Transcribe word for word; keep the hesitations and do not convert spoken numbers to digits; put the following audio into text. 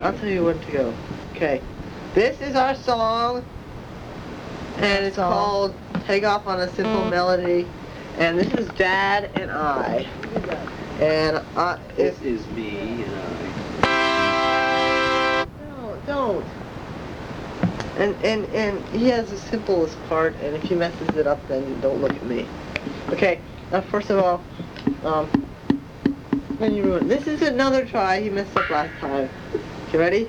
I'll tell you when to go. Okay. This is our song, and it's Song. called Take Off on a Simple Melody. And this is Dad and I. And I, This if, is me and I. no, don't. And, and, and he has the simplest part, and if he messes it up, then don't look at me. Okay, now first of all, um, when you ruin this is another try, he messed up last time. You ready?